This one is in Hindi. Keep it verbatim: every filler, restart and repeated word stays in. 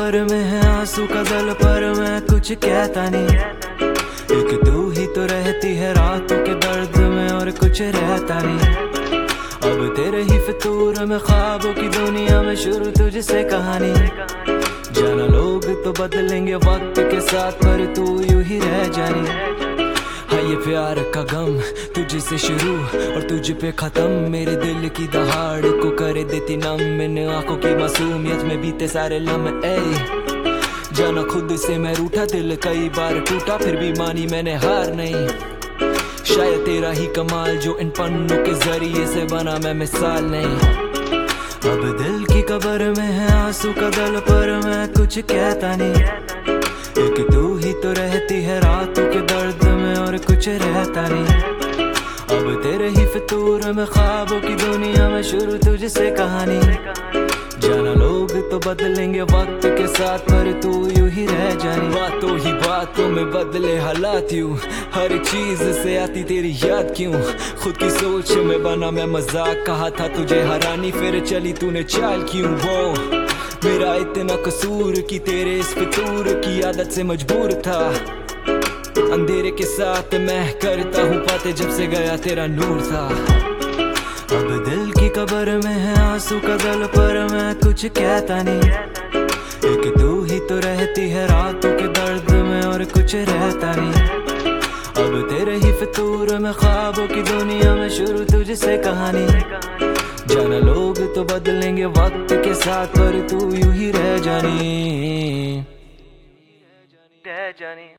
कबर में है आंसू का दल, पर मैं कुछ कहता नहीं। एक तू ही तो रहती है रातों के दर्द में, और कुछ रहता नहीं। अब तेरे ही फितूर में ख्वाबों की दुनिया में शुरू तुझसे कहानी। जाना लोग तो बदलेंगे वक्त के साथ, पर तू यूं ही रह जानी। हाँ ये प्यार का गम तुझसे शुरू और तुझ पे खत्म, मेरे दिल की दहाड़ को करे देती नम। इन आंखों की मासूमियत में बीते सारे लम्हे, जाना खुद से मैं रूठा, दिल कई बार टूटा, फिर भी मानी मैंने हार नहीं। शायद तेरा ही कमाल जो इन पन्नों के जरिए से बना, मैं मिसाल नहीं। अब दिल की कबर में है आंसू का दल, पर मैं कुछ कहता नहीं। एक तू ही तो रहती है रातों के दर्द में, और कुछ रहता नहीं। अब तेरे ही फितूर में ख्वाबों की दुनिया में शुरू तुझसे कहानी। जाना लोग तो बदलेंगे वक्त के साथ, पर तू यूं ही रह जानी। बातों ही बातों में बदले हालात यूं, हर चीज से आती तेरी याद क्यों। खुद की सोच में बना मैं मजाक, कहा था तुझे हरानी, फिर चली तूने चाल क्यों। वो मेरा इतना कसूर कि तेरे इस फितूर की आदत से मजबूर था। अंधेरे के साथ मैं करता हूँ बातें, जब से गया तेरा नूर था। अब दिल की कबर में है आंसू का दल, पर मैं कुछ कहता नहीं। एक तू ही तो रहती है रातों के दर्द में, और कुछ रहता नहीं। अब तेरे ही फितूर में ख्वाबों की दुनिया में शुरू तुझसे कहानी। जाना लोग तो बदलेंगे वक्त के साथ, पर तू यूं ही रह जानी, रह जानी।